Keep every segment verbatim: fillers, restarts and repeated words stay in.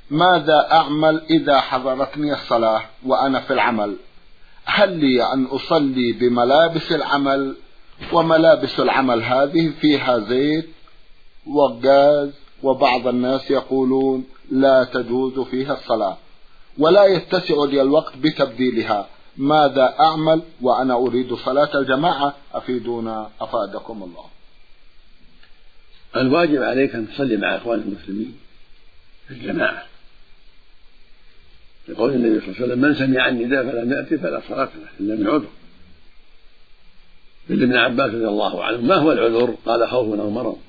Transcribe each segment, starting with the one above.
ماذا أعمل إذا حضرتني الصلاة وأنا في العمل؟ هل لي أن أصلي بملابس العمل؟ وملابس العمل هذه فيها زيت وغاز، وبعض الناس يقولون لا تجوز فيها الصلاة ولا يتسع لي الوقت بتبديلها. ماذا أعمل وأنا أريد صلاة الجماعة؟ أفيدونا أفادكم الله. الواجب عليك أن تصلي مع إخوان المسلمين في الجماعة، يقول النبي صلى الله عليه وسلم: من سمع النداء فلم يأتي فلا صلاة له إلا من عذر. ابن عباس رضي الله عنه: ما هو العذر؟ قال: خوف أو مرض.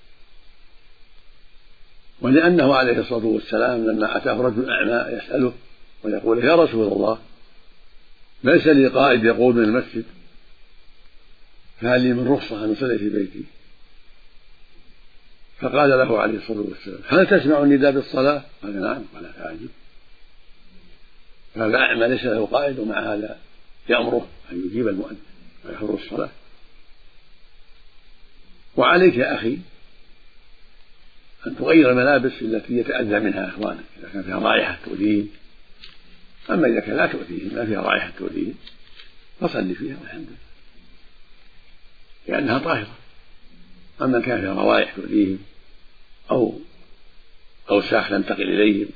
ولأنه عليه الصلاة والسلام لما أتاه رجل أعمى يسأله ويقول: يا رسول الله، ليس لي قائد يقود من المسجد، فهل لي من رخصة أن أصلي في بيتي؟ فقال له عليه الصلاة والسلام: هل تسمع النداء بالصلاة؟ قال: نعم. قال: فأعجب. فهذا أعمى ليس له قائد، ومع هذا يأمره أن يجيب المؤذن ويحضر الصلاة. وعليك يا أخي أن تغير الملابس التي يتأذى منها إخوانك إذا كان فيها رائحة تؤذيهم. أما إذا كان لا تؤذيهم، ما فيها رائحة تؤذيهم، فصل فيها والحمد لله لأنها طاهرة. أما كان فيها روائح تؤذيهم أو أوساخ تنتقل إليهم،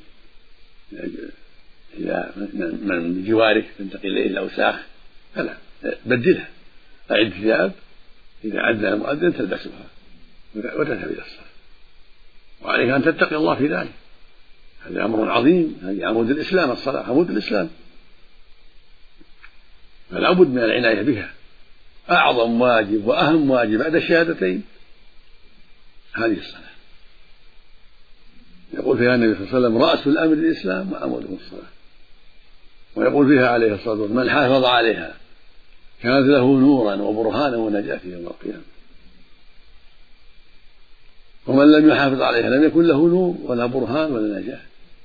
إذا من جوارك تنتقل إليه الأوساخ فلا، بدلها. أعد ثياب إذا عدنا المؤذن تلبسها وتذهب إلى الصلاة، وعليك أن تتقي الله في ذلك. هذا أمر عظيم، هذه عمود الإسلام، الصلاة عمود الإسلام، فلا بد من العناية بها. أعظم واجب وأهم واجب بعد الشهادتين هذه الصلاة. يقول فيها النبي صلى الله عليه وسلم: رأس الأمر الإسلام وعموده الصلاة. ويقول فيها عليه الصلاة والسلام: من حافظ عليها كانت له نورا وبرهانا ونجاة يوم القيامة، ومن لم يحافظ عليها لم يكن له نور ولا برهان ولا نجاة.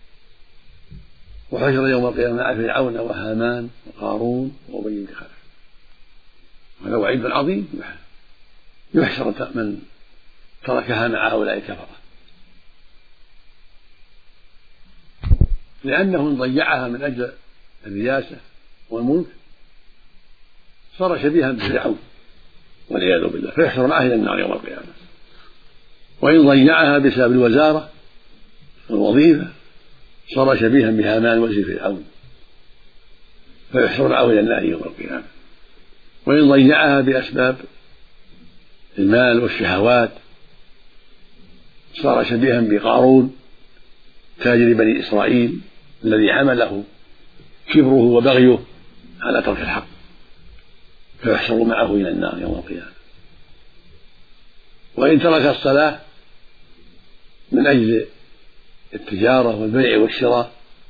وحشر يوم القيامة مع فرعون وهامان وقارون وأبي بن خلف. هذا وعيد عظيم، يحشر من تركها مع هؤلاء الكفرة، لأنه إن ضيعها من أجل الرياسة والملك صار شبيها بفرعون والعياذ بالله، فيحشر معه إلى النار يوم القيامة. وإن ضيعها بسبب الوزارة والوظيفة صار شبيها بهامان وزير فرعون، فيحشر معه إلى النار يوم القيامة. وإن ضيعها بأسباب المال والشهوات صار شبيها بقارون تاجر بني إسرائيل الذي حمله كبره وبغيه على ترك الحق، فيحشر معه إلى النار يوم القيامة. وإن ترك الصلاة من أجل التجارة والبيع والشراء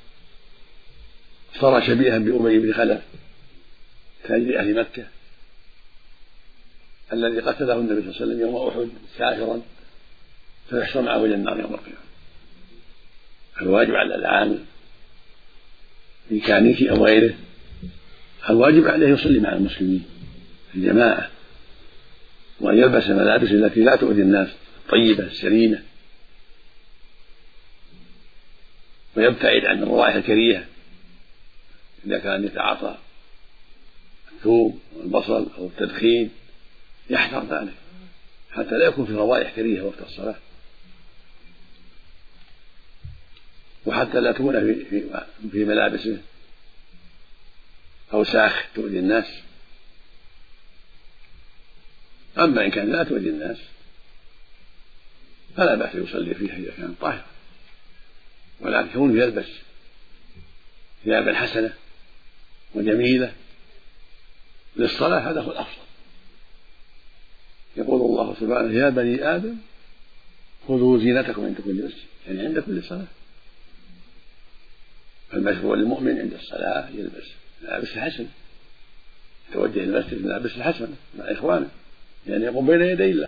صار شبيها بأبي بن خلف تاجر أهل مكة الذي قتله النبي صلى الله عليه وسلم يوم أحد كافرا، فيحشر معه إلى النار يوم القيامة. الواجب على العامل في كانيسي أو غيره، الواجب عليه يصلي مع المسلمين في الجماعة، وأن يلبس الملابس التي لا تؤذي الناس الطيبة السليمة، ويبتعد عن الروائح الكريهة إذا كان يتعاطى الثوم والبصل أو التدخين يحذر ذلك حتى لا يكون في روائح كريهة وقت الصلاة، وحتى لا تكون في, في, في ملابسه أوساخ تؤذي الناس. أما إن كان لا تؤذي الناس فلا بأس يصلي فيها إذا كان طاهرا، ولكن كونه يلبس ثيابا حسنة وجميلة للصلاة هذا هو الأفضل. يقول الله سبحانه: يا بني آدم خذوا زينتكم عند كل مسجد، يعني عند كل صلاة. فالمشروع للمؤمن عند الصلاة يلبس ملابس الحسنة، يتوجه المسجد بملابس الحسنة مع إخوانه، يعني يقوم بين يدي الله.